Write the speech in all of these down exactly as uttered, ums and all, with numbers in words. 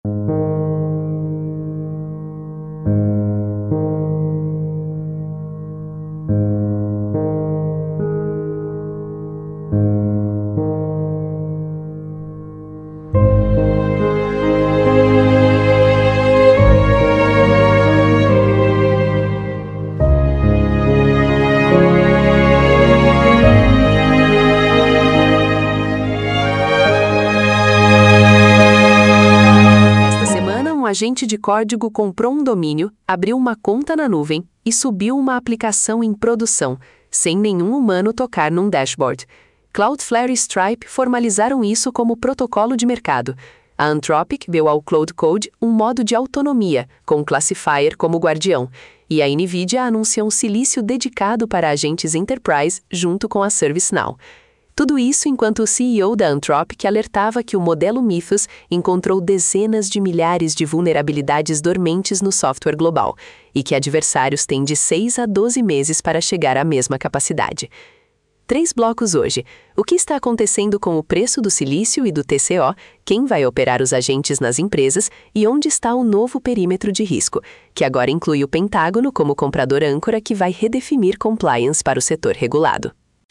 Um agente de código comprou um domínio, abriu uma conta na nuvem e subiu uma aplicação em produção, sem nenhum humano tocar num dashboard. Cloudflare e Stripe formalizaram isso como protocolo de mercado. A Anthropic deu ao Cloud Code um modo de autonomia, com o Classifier como guardião, e a NVIDIA anuncia um silício dedicado para agentes enterprise junto com a ServiceNow. Tudo isso enquanto o C E O da Anthropic alertava que o modelo Mythos encontrou dezenas de milhares de vulnerabilidades dormentes no software global e que adversários têm de seis a doze meses para chegar à mesma capacidade. Três blocos hoje. O que está acontecendo com o preço do silício e do T C O, quem vai operar os agentes nas empresas e onde está o novo perímetro de risco, que agora inclui o Pentágono como comprador âncora que vai redefinir compliance para o setor regulado.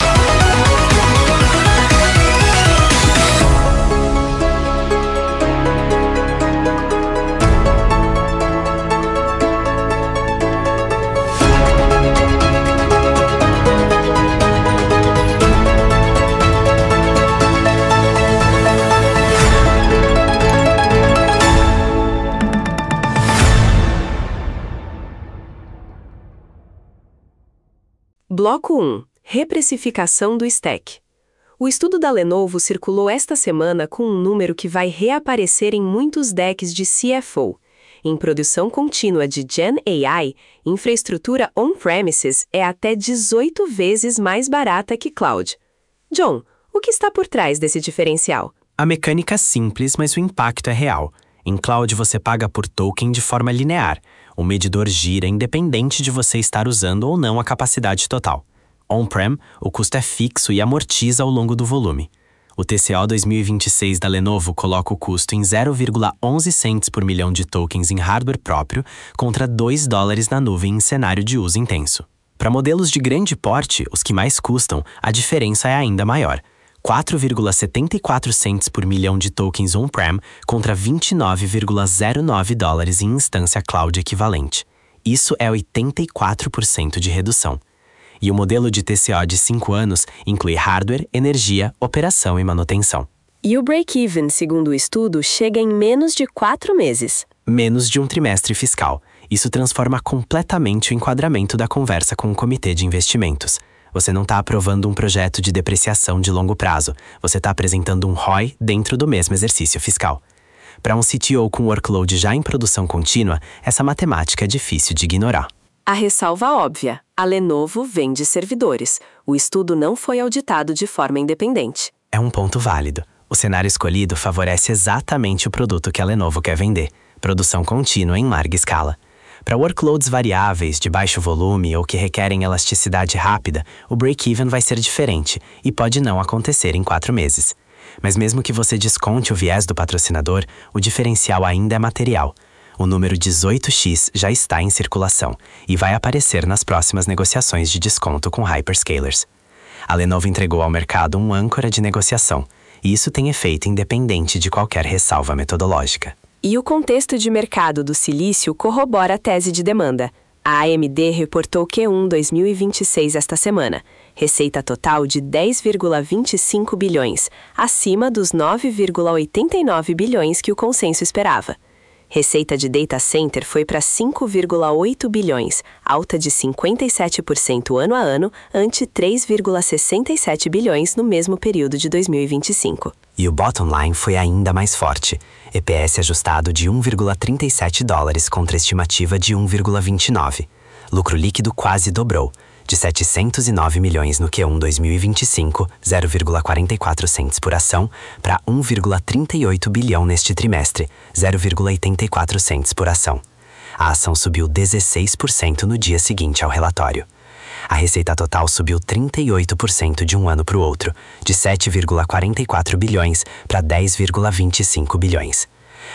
Bloco um. Reprecificação do stack. O estudo da Lenovo circulou esta semana com um número que vai reaparecer em muitos decks de C F O. Em produção contínua de Gen A I, infraestrutura on-premises é até dezoito vezes mais barata que cloud. John, o que está por trás desse diferencial? A mecânica é simples, mas o impacto é real. Em cloud você paga por token de forma linear. O medidor gira independente de você estar usando ou não a capacidade total. On-prem, o custo é fixo e amortiza ao longo do volume. O T C O dois mil e vinte e seis da Lenovo coloca o custo em zero vírgula onze cents por milhão de tokens em hardware próprio contra dois dólares na nuvem em cenário de uso intenso. Para modelos de grande porte, os que mais custam, a diferença é ainda maior. quatro vírgula setenta e quatro cents por milhão de tokens on-prem contra vinte e nove vírgula zero nove dólares em instância cloud equivalente. Isso é oitenta e quatro por cento de redução. E o modelo de T C O de cinco anos inclui hardware, energia, operação e manutenção. E o break-even, segundo o estudo, chega em menos de quatro meses. Menos de um trimestre fiscal. Isso transforma completamente o enquadramento da conversa com o comitê de investimentos. Você não está aprovando um projeto de depreciação de longo prazo. Você está apresentando um R O I dentro do mesmo exercício fiscal. Para um C T O com workload já em produção contínua, essa matemática é difícil de ignorar. A ressalva óbvia: a Lenovo vende servidores. O estudo não foi auditado de forma independente. É um ponto válido. O cenário escolhido favorece exatamente o produto que a Lenovo quer vender: produção contínua em larga escala. Para workloads variáveis, de baixo volume ou que requerem elasticidade rápida, o break-even vai ser diferente e pode não acontecer em quatro meses. Mas mesmo que você desconte o viés do patrocinador, o diferencial ainda é material. O número dezoito x já está em circulação e vai aparecer nas próximas negociações de desconto com hyperscalers. A Lenovo entregou ao mercado um âncora de negociação, e isso tem efeito independente de qualquer ressalva metodológica. E o contexto de mercado do silício corrobora a tese de demanda. A A M D reportou Q um dois mil e vinte e seis esta semana. Receita total de dez vírgula vinte e cinco bilhões, acima dos nove vírgula oitenta e nove bilhões que o consenso esperava. Receita de data center foi para cinco vírgula oito bilhões, alta de cinquenta e sete por cento ano a ano, ante três vírgula sessenta e sete bilhões no mesmo período de dois mil e vinte e cinco. E o bottom line foi ainda mais forte. E P S ajustado de um vírgula trinta e sete dólares contra estimativa de um vírgula vinte e nove. Lucro líquido quase dobrou, de setecentos e nove milhões no Q um dois mil e vinte e cinco, zero vírgula quarenta e quatro cents por ação, para um vírgula trinta e oito bilhão neste trimestre, zero vírgula oitenta e quatro cents por ação. A ação subiu dezesseis por cento no dia seguinte ao relatório. A receita total subiu trinta e oito por cento de um ano para o outro, de sete vírgula quarenta e quatro bilhões para dez vírgula vinte e cinco bilhões.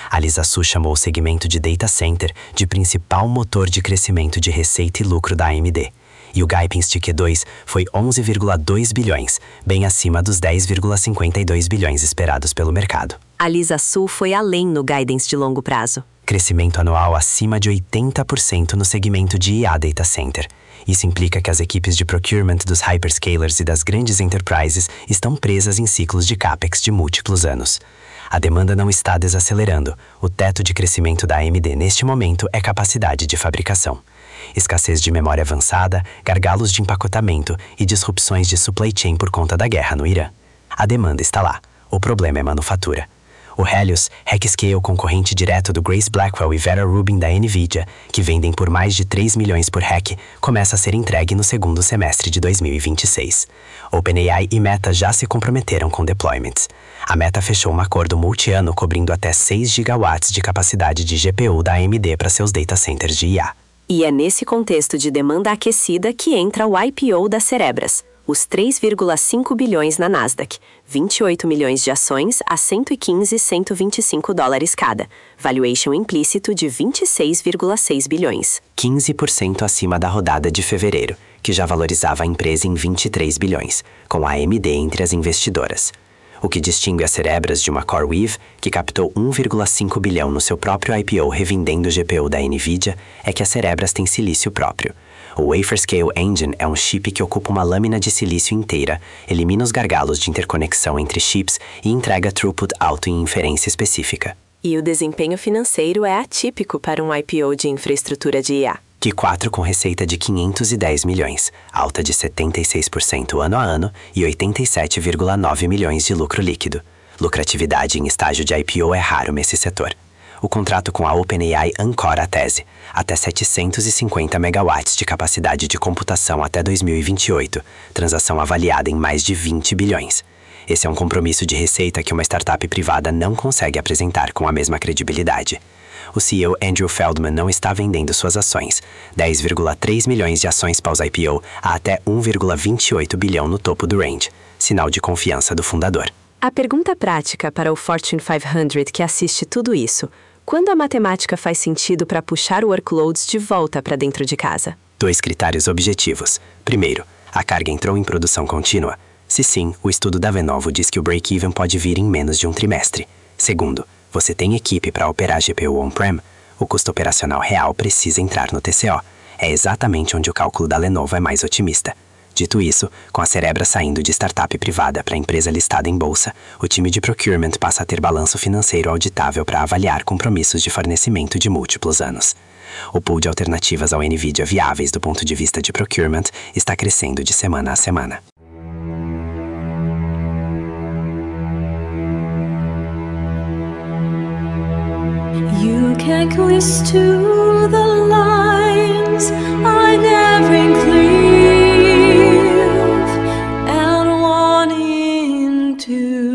A Lisa Su chamou o segmento de Data Center de principal motor de crescimento de receita e lucro da A M D. E o guidance de Q dois foi onze vírgula dois bilhões, bem acima dos dez vírgula cinquenta e dois bilhões esperados pelo mercado. A Lisa Su foi além no guidance de longo prazo. Crescimento anual acima de oitenta por cento no segmento de I A Data Center. Isso implica que as equipes de procurement dos hyperscalers e das grandes enterprises estão presas em ciclos de capex de múltiplos anos. A demanda não está desacelerando. O teto de crescimento da A M D neste momento é capacidade de fabricação. Escassez de memória avançada, gargalos de empacotamento e disrupções de supply chain por conta da guerra no Irã. A demanda está lá. O problema é manufatura. O Helios, Hackscale concorrente direto do Grace Blackwell e Vera Rubin da NVIDIA, que vendem por mais de três milhões por rack, começa a ser entregue no segundo semestre de dois mil e vinte e seis. OpenAI e Meta já se comprometeram com deployments. A Meta fechou um acordo multi-ano cobrindo até seis gigawatts de capacidade de G P U da A M D para seus data centers de I A. E é nesse contexto de demanda aquecida que entra o I P O da Cerebras, os três vírgula cinco bilhões na Nasdaq, vinte e oito milhões de ações a cento e quinze e cento e vinte e cinco dólares cada, valuation implícito de vinte e seis vírgula seis bilhões. quinze por cento acima da rodada de fevereiro, que já valorizava a empresa em vinte e três bilhões, com a A M D entre as investidoras. O que distingue a Cerebras de uma CoreWeave, que captou um vírgula cinco bilhão no seu próprio I P O revendendo o G P U da NVIDIA, é que a Cerebras tem silício próprio. O Wafer-Scale Engine é um chip que ocupa uma lâmina de silício inteira, elimina os gargalos de interconexão entre chips e entrega throughput alto em inferência específica. E o desempenho financeiro é atípico para um I P O de infraestrutura de I A. Q quatro com receita de quinhentos e dez milhões, alta de setenta e seis por cento ano a ano e oitenta e sete vírgula nove milhões de lucro líquido. Lucratividade em estágio de I P O é raro nesse setor. O contrato com a OpenAI ancora a tese, até setecentos e cinquenta megawatts de capacidade de computação até dois mil e vinte e oito, transação avaliada em mais de vinte bilhões. Esse é um compromisso de receita que uma startup privada não consegue apresentar com a mesma credibilidade. O C E O Andrew Feldman não está vendendo suas ações, dez vírgula três milhões de ações pós-I P O a até um vírgula vinte e oito bilhão no topo do range, sinal de confiança do fundador. A pergunta prática para o Fortune quinhentos que assiste tudo isso: quando a matemática faz sentido para puxar workloads de volta para dentro de casa? Dois critérios objetivos. Primeiro, a carga entrou em produção contínua? Se sim, o estudo da Lenovo diz que o break-even pode vir em menos de um trimestre. Segundo, você tem equipe para operar G P U on-prem? O custo operacional real precisa entrar no T C O. É exatamente onde o cálculo da Lenovo é mais otimista. Dito isso, com a Cerebras saindo de startup privada para empresa listada em bolsa, o time de procurement passa a ter balanço financeiro auditável para avaliar compromissos de fornecimento de múltiplos anos. O pool de alternativas ao NVIDIA viáveis do ponto de vista de procurement está crescendo de semana a semana. You can close to the lines I never include and wanting to.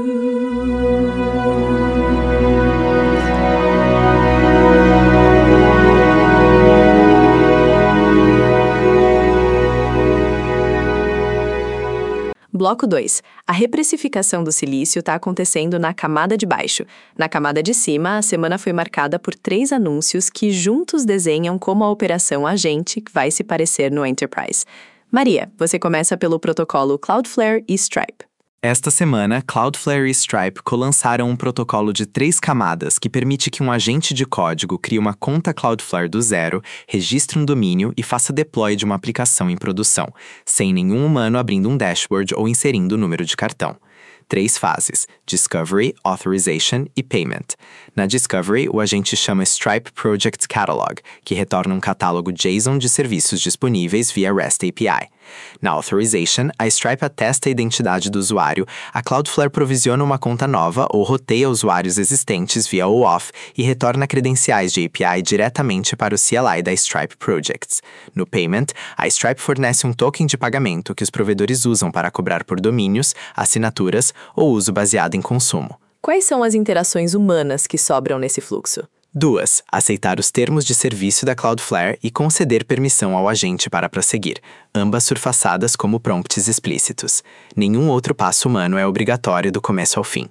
Bloco dois. A reprecificação do silício está acontecendo na camada de baixo. Na camada de cima, a semana foi marcada por três anúncios que juntos desenham como a operação agente vai se parecer no Enterprise. Maria, você começa pelo protocolo Cloudflare e Stripe. Esta semana, Cloudflare e Stripe colançaram um protocolo de três camadas que permite que um agente de código crie uma conta Cloudflare do zero, registre um domínio e faça deploy de uma aplicação em produção, sem nenhum humano abrindo um dashboard ou inserindo o número de cartão. Três fases: Discovery, Authorization e Payment. Na Discovery, o agente chama Stripe Project Catalog, que retorna um catálogo JSON de serviços disponíveis via REST A P I. Na Authorization, a Stripe atesta a identidade do usuário, a Cloudflare provisiona uma conta nova ou roteia usuários existentes via O Auth e retorna credenciais de A P I diretamente para o C L I da Stripe Projects. No Payment, a Stripe fornece um token de pagamento que os provedores usam para cobrar por domínios, assinaturas ou uso baseado em consumo. Quais são as interações humanas que sobram nesse fluxo? Duas. Aceitar os termos de serviço da Cloudflare e conceder permissão ao agente para prosseguir, ambas surfaçadas como prompts explícitos. Nenhum outro passo humano é obrigatório do começo ao fim.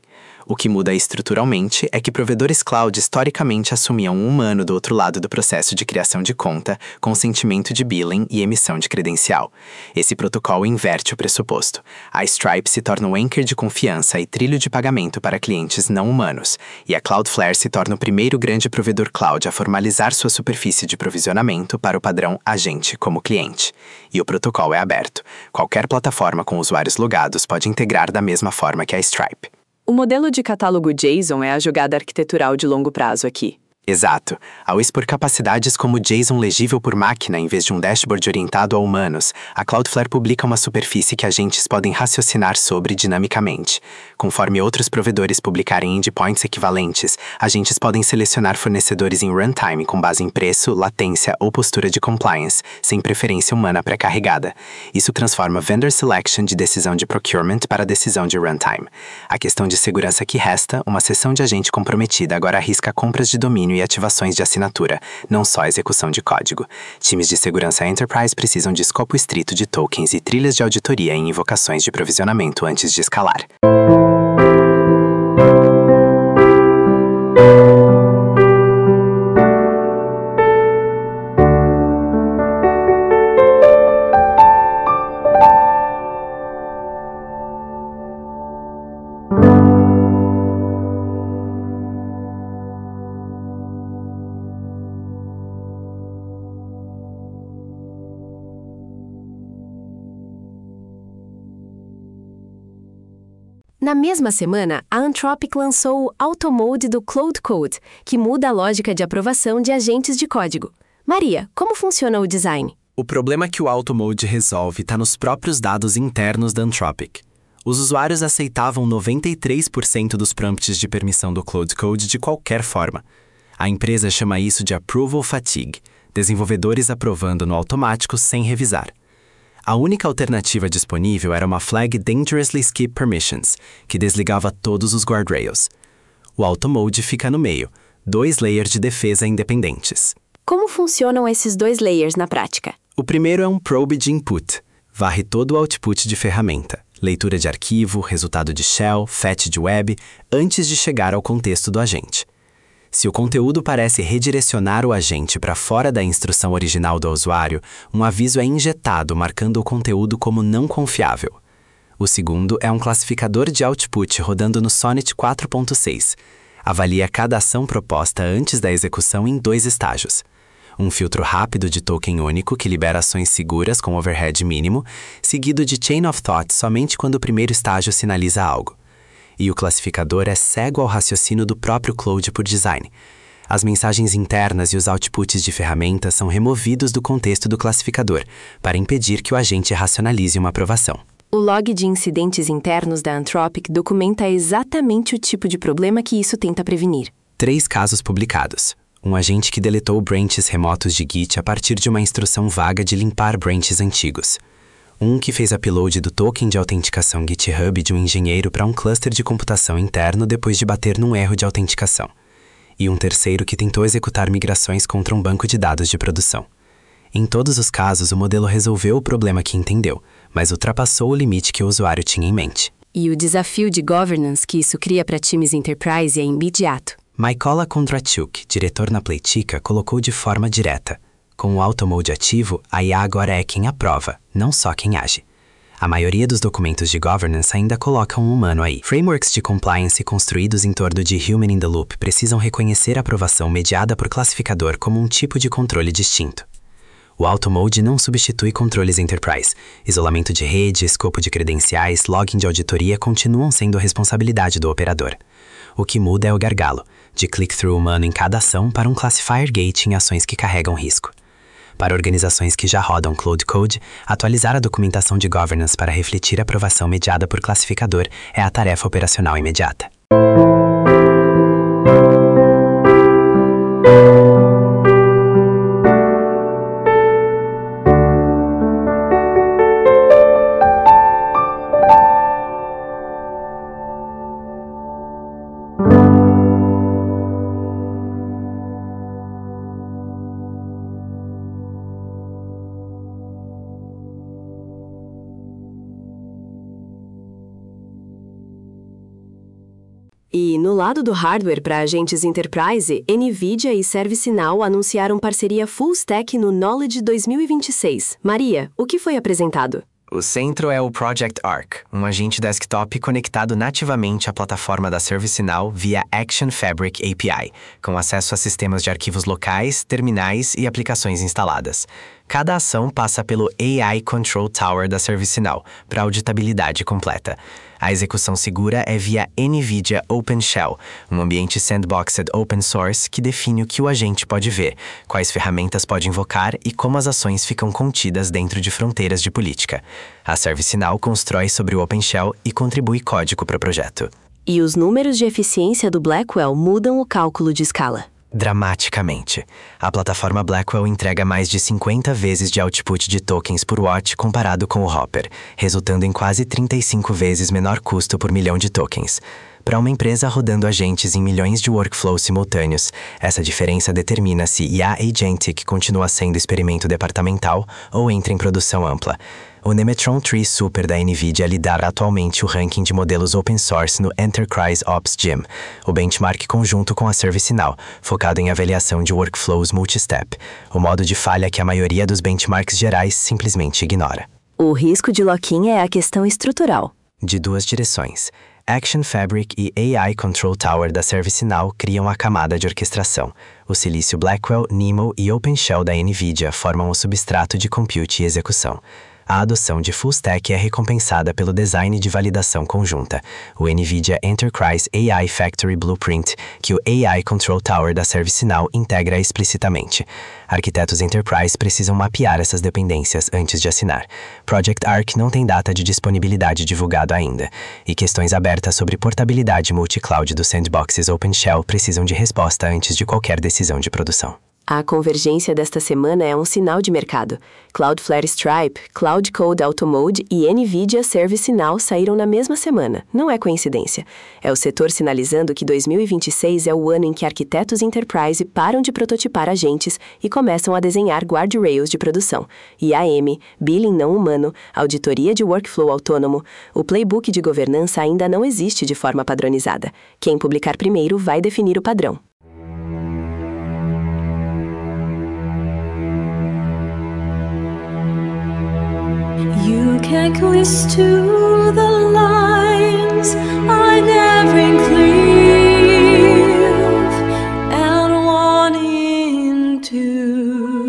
O que muda estruturalmente é que provedores cloud historicamente assumiam um humano do outro lado do processo de criação de conta, consentimento de billing e emissão de credencial. Esse protocolo inverte o pressuposto. A Stripe se torna o anchor de confiança e trilho de pagamento para clientes não humanos, e a Cloudflare se torna o primeiro grande provedor cloud a formalizar sua superfície de provisionamento para o padrão agente como cliente. E o protocolo é aberto. Qualquer plataforma com usuários logados pode integrar da mesma forma que a Stripe. O modelo de catálogo JSON é a jogada arquitetural de longo prazo aqui. Exato. Ao expor capacidades como JSON legível por máquina em vez de um dashboard orientado a humanos, a Cloudflare publica uma superfície que agentes podem raciocinar sobre dinamicamente. Conforme outros provedores publicarem endpoints equivalentes, agentes podem selecionar fornecedores em runtime com base em preço, latência ou postura de compliance, sem preferência humana pré-carregada. Isso transforma vendor selection de decisão de procurement para decisão de runtime. A questão de segurança que resta, uma seção de agente comprometida agora arrisca compras de domínio e ativações de assinatura, não só execução de código. Times de segurança Enterprise precisam de escopo estrito de tokens e trilhas de auditoria em invocações de provisionamento antes de escalar. Na mesma semana, a Anthropic lançou o Automode do Cloud Code, que muda a lógica de aprovação de agentes de código. Maria, como funciona o design? O problema que o Automode resolve está nos próprios dados internos da Anthropic. Os usuários aceitavam noventa e três por cento dos prompts de permissão do Cloud Code de qualquer forma. A empresa chama isso de Approval Fatigue, desenvolvedores aprovando no automático sem revisar. A única alternativa disponível era uma flag Dangerously Skip Permissions, que desligava todos os guardrails. O Automode fica no meio, dois layers de defesa independentes. Como funcionam esses dois layers na prática? O primeiro é um probe de input. Varre todo o output de ferramenta, leitura de arquivo, resultado de shell, fetch de web, antes de chegar ao contexto do agente. Se o conteúdo parece redirecionar o agente para fora da instrução original do usuário, um aviso é injetado marcando o conteúdo como não confiável. O segundo é um classificador de output rodando no Sonnet quatro ponto seis. Avalia cada ação proposta antes da execução em dois estágios. Um filtro rápido de token único que libera ações seguras com overhead mínimo, seguido de chain of thought somente quando o primeiro estágio sinaliza algo. E o classificador é cego ao raciocínio do próprio Cloud por design. As mensagens internas e os outputs de ferramentas são removidos do contexto do classificador, para impedir que o agente racionalize uma aprovação. O log de incidentes internos da Anthropic documenta exatamente o tipo de problema que isso tenta prevenir. Três casos publicados. Um agente que deletou branches remotos de Git a partir de uma instrução vaga de limpar branches antigos. Um que fez upload do token de autenticação GitHub de um engenheiro para um cluster de computação interno depois de bater num erro de autenticação. E um terceiro que tentou executar migrações contra um banco de dados de produção. Em todos os casos, o modelo resolveu o problema que entendeu, mas ultrapassou o limite que o usuário tinha em mente. E o desafio de governance que isso cria para times enterprise é imediato. Mykola Kondratyuk, diretor na Playtika, colocou de forma direta: com o Automode ativo, a I A agora é quem aprova, não só quem age. A maioria dos documentos de governance ainda colocam um humano aí. Frameworks de compliance construídos em torno de Human in the Loop precisam reconhecer a aprovação mediada por classificador como um tipo de controle distinto. O Automode não substitui controles enterprise. Isolamento de rede, escopo de credenciais, login de auditoria continuam sendo responsabilidade do operador. O que muda é o gargalo, de click-through humano em cada ação para um classifier gate em ações que carregam risco. Para organizações que já rodam Cloud Code, atualizar a documentação de governance para refletir a aprovação mediada por classificador é a tarefa operacional imediata. E no lado do hardware para agentes Enterprise, NVIDIA e ServiceNow anunciaram parceria full stack no Knowledge dois mil e vinte e seis. Maria, o que foi apresentado? O centro é o Project Arc, um agente desktop conectado nativamente à plataforma da ServiceNow via Action Fabric A P I, com acesso a sistemas de arquivos locais, terminais e aplicações instaladas. Cada ação passa pelo A I Control Tower da ServiceNow, para auditabilidade completa. A execução segura é via NVIDIA OpenShell, um ambiente sandboxed open source que define o que o agente pode ver, quais ferramentas pode invocar e como as ações ficam contidas dentro de fronteiras de política. A ServiceNow constrói sobre o OpenShell e contribui código para o projeto. E os números de eficiência do Blackwell mudam o cálculo de escala. Dramaticamente. A plataforma Blackwell entrega mais de cinquenta vezes de output de tokens por watt comparado com o Hopper, resultando em quase trinta e cinco vezes menor custo por milhão de tokens. Para uma empresa rodando agentes em milhões de workflows simultâneos, essa diferença determina se I A Agentic continua sendo experimento departamental ou entra em produção ampla. O Nemetron três Super da NVIDIA lidera atualmente o ranking de modelos open source no Enterprise Ops Gym, o benchmark conjunto com a ServiceNow, focado em avaliação de workflows multistep, o modo de falha que a maioria dos benchmarks gerais simplesmente ignora. O risco de lock-in é a questão estrutural. De duas direções. Action Fabric e A I Control Tower da ServiceNow criam a camada de orquestração. O silício Blackwell, NeMo e OpenShell da NVIDIA formam o substrato de compute e execução. A adoção de full stack é recompensada pelo design de validação conjunta, o NVIDIA Enterprise A I Factory Blueprint, que o A I Control Tower da ServiceNow integra explicitamente. Arquitetos Enterprise precisam mapear essas dependências antes de assinar. Project Arc não tem data de disponibilidade divulgada ainda, e questões abertas sobre portabilidade multi-cloud dos sandboxes OpenShell precisam de resposta antes de qualquer decisão de produção. A convergência desta semana é um sinal de mercado. Cloudflare Stripe, Cloud Code Automode e NVIDIA ServiceNow saíram na mesma semana. Não é coincidência. É o setor sinalizando que dois mil e vinte e seis é o ano em que arquitetos Enterprise param de prototipar agentes e começam a desenhar guardrails de produção. I A M, billing não humano, auditoria de workflow autônomo. O playbook de governança ainda não existe de forma padronizada. Quem publicar primeiro vai definir o padrão. You can twist to the lines I never cleave and one into.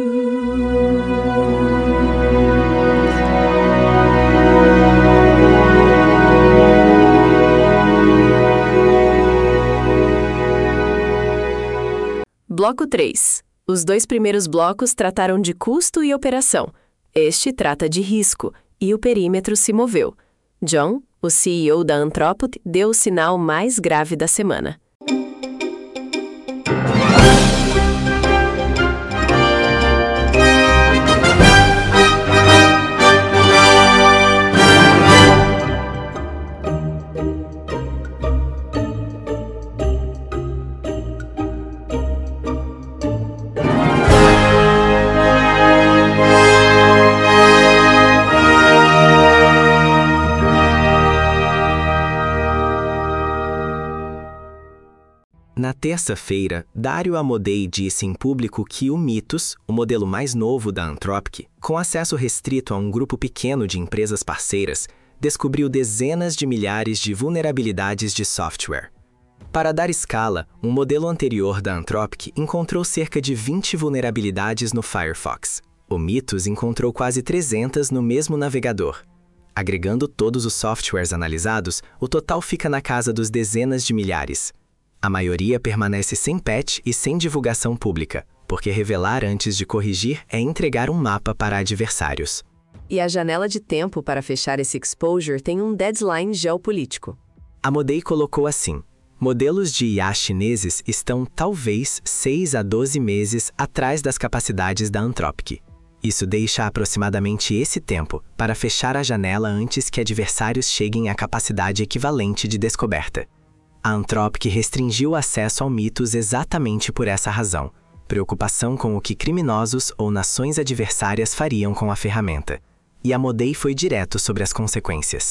Bloco três. Os dois primeiros blocos trataram de custo e operação. Este trata de risco, e o perímetro se moveu. John, o C E O da Anthropic, deu o sinal mais grave da semana. Na terça-feira, Dario Amodei disse em público que o Mythos, o modelo mais novo da Anthropic, com acesso restrito a um grupo pequeno de empresas parceiras, descobriu dezenas de milhares de vulnerabilidades de software. Para dar escala, um modelo anterior da Anthropic encontrou cerca de vinte vulnerabilidades no Firefox. O Mythos encontrou quase trezentas no mesmo navegador. Agregando todos os softwares analisados, o total fica na casa dos dezenas de milhares. A maioria permanece sem patch e sem divulgação pública, porque revelar antes de corrigir é entregar um mapa para adversários. E a janela de tempo para fechar esse exposure tem um deadline geopolítico. Amodei colocou assim: modelos de I A chineses estão talvez seis a doze meses atrás das capacidades da Anthropic. Isso deixa aproximadamente esse tempo para fechar a janela antes que adversários cheguem à capacidade equivalente de descoberta. A Anthropic restringiu o acesso ao Mythos exatamente por essa razão, preocupação com o que criminosos ou nações adversárias fariam com a ferramenta. E Amodei foi direto sobre as consequências.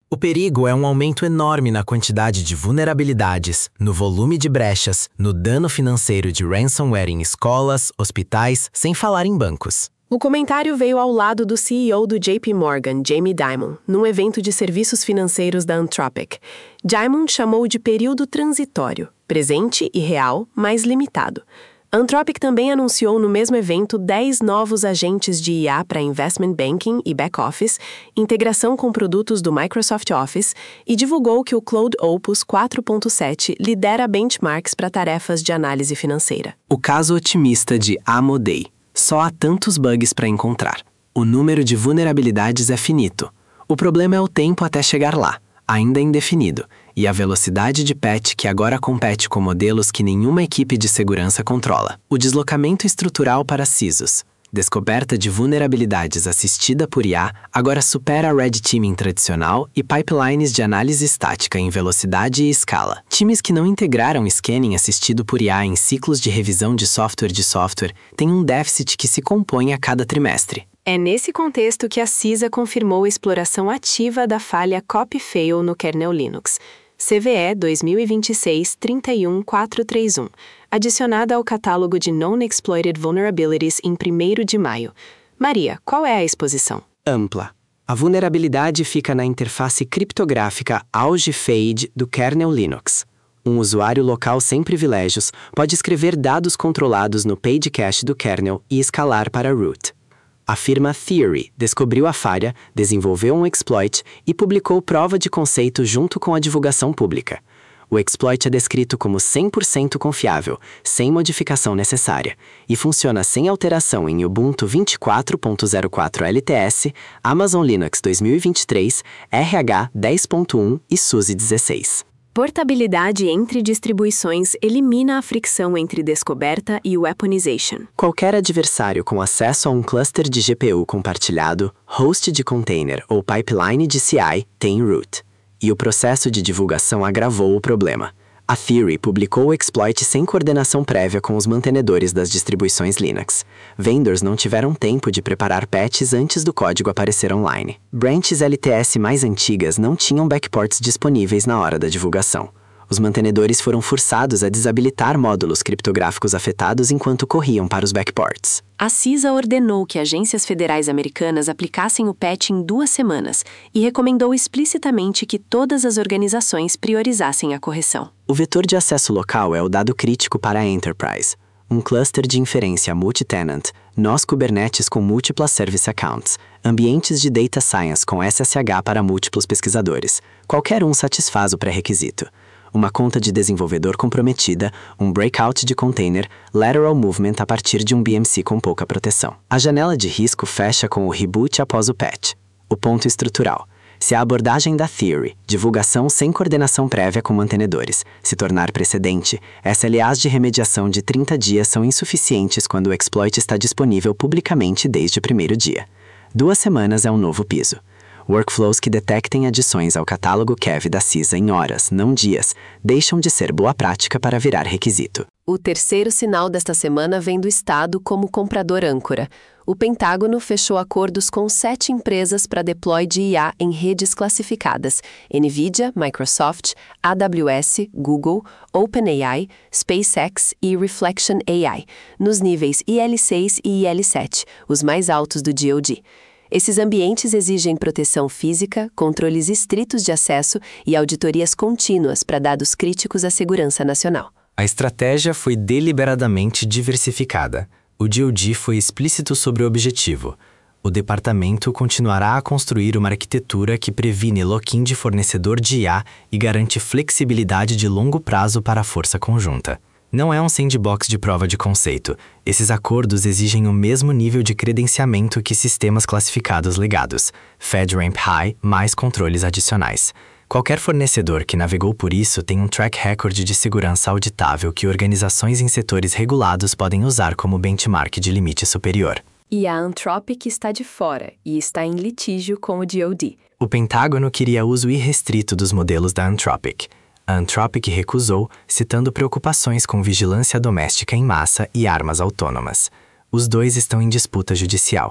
O perigo é um aumento enorme na quantidade de vulnerabilidades, no volume de brechas, no dano financeiro de ransomware em escolas, hospitais, sem falar em bancos. O comentário veio ao lado do C E O do J P Morgan, Jamie Dimon, num evento de serviços financeiros da Anthropic. Dimon chamou de período transitório, presente e real, mas limitado. Anthropic também anunciou no mesmo evento dez novos agentes de I A para Investment Banking e Back Office, integração com produtos do Microsoft Office e divulgou que o Claude Opus quatro ponto sete lidera benchmarks para tarefas de análise financeira. O caso otimista de Amodei. Só há tantos bugs para encontrar. O número de vulnerabilidades é finito. O problema é o tempo até chegar lá, ainda indefinido, e a velocidade de patch que agora compete com modelos que nenhuma equipe de segurança controla. O deslocamento estrutural para C I S Os. Descoberta de vulnerabilidades assistida por I A agora supera a Red Teaming tradicional e pipelines de análise estática em velocidade e escala. Times que não integraram scanning assistido por I A em ciclos de revisão de software de software têm um déficit que se compõe a cada trimestre. É nesse contexto que a CISA confirmou a exploração ativa da falha copy-fail no kernel Linux, C V E dois mil e vinte e seis trinta e um mil quatrocentos e trinta e um, adicionada ao catálogo de Known Exploited Vulnerabilities em primeiro de maio. Maria, qual é a exposição? Ampla. A vulnerabilidade fica na interface criptográfica Auge-Fade do kernel Linux. Um usuário local sem privilégios pode escrever dados controlados no page cache do kernel e escalar para root. A firma Theory descobriu a falha, desenvolveu um exploit e publicou prova de conceito junto com a divulgação pública. O exploit é descrito como cem por cento confiável, sem modificação necessária, e funciona sem alteração em Ubuntu vinte e quatro ponto zero quatro L T S, Amazon Linux dois mil e vinte e três, R H dez ponto um e SUSE dezesseis. Portabilidade entre distribuições elimina a fricção entre descoberta e weaponization. Qualquer adversário com acesso a um cluster de G P U compartilhado, host de container ou pipeline de C I tem root. E o processo de divulgação agravou o problema. A Theory publicou o exploit sem coordenação prévia com os mantenedores das distribuições Linux. Vendors não tiveram tempo de preparar patches antes do código aparecer online. Branches L T S mais antigas não tinham backports disponíveis na hora da divulgação. Os mantenedores foram forçados a desabilitar módulos criptográficos afetados enquanto corriam para os backports. A CISA ordenou que agências federais americanas aplicassem o patch em duas semanas e recomendou explicitamente que todas as organizações priorizassem a correção. O vetor de acesso local é o dado crítico para a Enterprise. Um cluster de inferência multi-tenant, nós Kubernetes com múltiplas service accounts, ambientes de data science com S S H para múltiplos pesquisadores. Qualquer um satisfaz o pré-requisito. Uma conta de desenvolvedor comprometida, um breakout de container, lateral movement a partir de um B M C com pouca proteção. A janela de risco fecha com o reboot após o patch. O ponto estrutural. Se a abordagem da Theory, divulgação sem coordenação prévia com mantenedores, se tornar precedente, S L As de remediação de trinta dias são insuficientes quando o exploit está disponível publicamente desde o primeiro dia. Duas semanas é um novo piso. Workflows que detectem adições ao catálogo C A V da CISA em horas, não dias, deixam de ser boa prática para virar requisito. O terceiro sinal desta semana vem do Estado como comprador âncora. O Pentágono fechou acordos com sete empresas para deploy de I A em redes classificadas: NVIDIA, Microsoft, A W S, Google, OpenAI, SpaceX e Reflection A I, nos níveis I L seis e I L sete, os mais altos do D O D. Esses ambientes exigem proteção física, controles estritos de acesso e auditorias contínuas para dados críticos à segurança nacional. A estratégia foi deliberadamente diversificada. O D O D foi explícito sobre o objetivo. O departamento continuará a construir uma arquitetura que previne lock-in de fornecedor de I A e garante flexibilidade de longo prazo para a força conjunta. Não é um sandbox de prova de conceito. Esses acordos exigem o mesmo nível de credenciamento que sistemas classificados legados, FedRAMP High mais controles adicionais. Qualquer fornecedor que navegou por isso tem um track record de segurança auditável que organizações em setores regulados podem usar como benchmark de limite superior. E a Anthropic está de fora e está em litígio com o D O D. O Pentágono queria uso irrestrito dos modelos da Anthropic. A Anthropic recusou, citando preocupações com vigilância doméstica em massa e armas autônomas. Os dois estão em disputa judicial.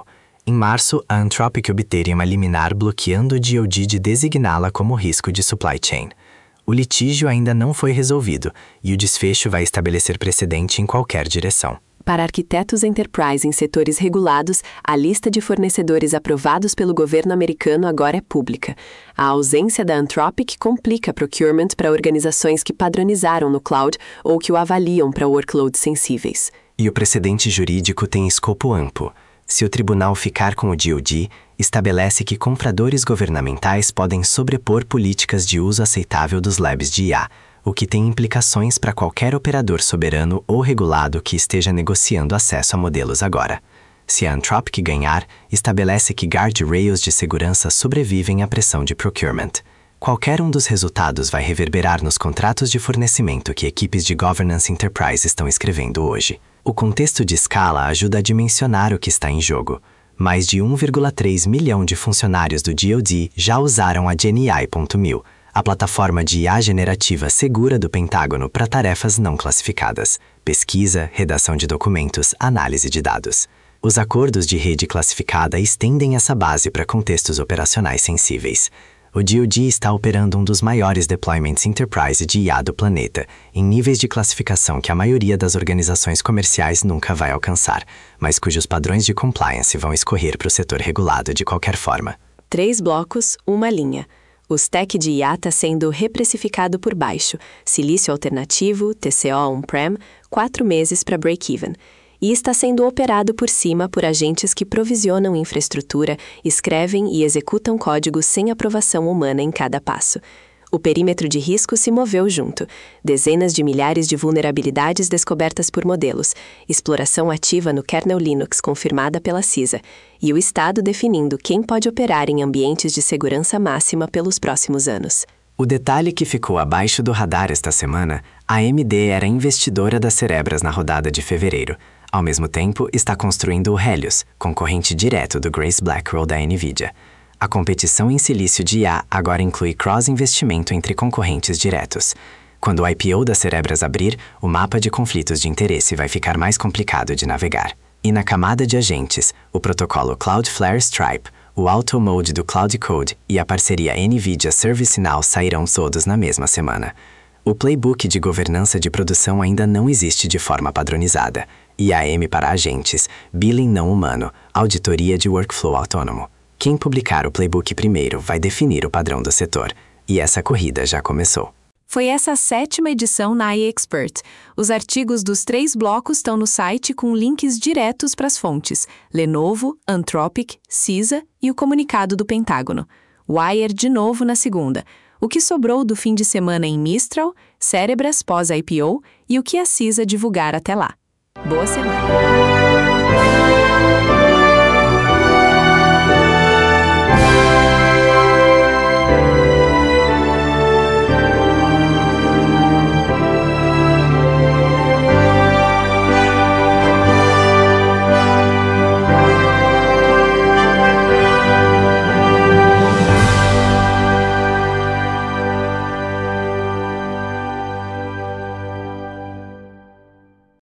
Em março, a Anthropic obteve uma liminar bloqueando o D O D de designá-la como risco de supply chain. O litígio ainda não foi resolvido e o desfecho vai estabelecer precedente em qualquer direção. Para arquitetos enterprise em setores regulados, a lista de fornecedores aprovados pelo governo americano agora é pública. A ausência da Anthropic complica procurement para organizações que padronizaram no cloud ou que o avaliam para workloads sensíveis. E o precedente jurídico tem escopo amplo. Se o tribunal ficar com o D O D, estabelece que compradores governamentais podem sobrepor políticas de uso aceitável dos labs de I A, o que tem implicações para qualquer operador soberano ou regulado que esteja negociando acesso a modelos agora. Se a Anthropic ganhar, estabelece que guardrails de segurança sobrevivem à pressão de procurement. Qualquer um dos resultados vai reverberar nos contratos de fornecimento que equipes de governance enterprise estão escrevendo hoje. O contexto de escala ajuda a dimensionar o que está em jogo. Mais de um vírgula três milhão de funcionários do D O D já usaram a GenAI ponto mil, a plataforma de I A generativa segura do Pentágono para tarefas não classificadas, pesquisa, redação de documentos, análise de dados. Os acordos de rede classificada estendem essa base para contextos operacionais sensíveis. O D O D está operando um dos maiores deployments enterprise de I A do planeta, em níveis de classificação que a maioria das organizações comerciais nunca vai alcançar, mas cujos padrões de compliance vão escorrer para o setor regulado de qualquer forma. Três blocos, uma linha. O stack de I A está sendo reprecificado por baixo, silício alternativo, T C O on-prem, quatro meses para break-even. E está sendo operado por cima por agentes que provisionam infraestrutura, escrevem e executam código sem aprovação humana em cada passo. O perímetro de risco se moveu junto. Dezenas de milhares de vulnerabilidades descobertas por modelos, exploração ativa no kernel Linux confirmada pela CISA, e o Estado definindo quem pode operar em ambientes de segurança máxima pelos próximos anos. O detalhe que ficou abaixo do radar esta semana, a A M D era investidora das Cerebras na rodada de fevereiro. Ao mesmo tempo, está construindo o Helios, concorrente direto do Grace Blackwell da NVIDIA. A competição em silício de I A agora inclui cross-investimento entre concorrentes diretos. Quando o I P O das Cerebras abrir, o mapa de conflitos de interesse vai ficar mais complicado de navegar. E na camada de agentes, o protocolo Cloudflare Stripe, o Auto Mode do Cloud Code e a parceria NVIDIA ServiceNow sairão todos na mesma semana. O playbook de governança de produção ainda não existe de forma padronizada. I A M para agentes, billing não humano, auditoria de workflow autônomo. Quem publicar o playbook primeiro vai definir o padrão do setor. E essa corrida já começou. Foi essa a sétima edição na iExpert. Os artigos dos três blocos estão no site com links diretos para as fontes: Lenovo, Anthropic, CISA e o comunicado do Pentágono. Wire de novo na segunda. O que sobrou do fim de semana em Mistral, Cerebras pós-I P O e o que a CISA divulgar até lá. Boa semana!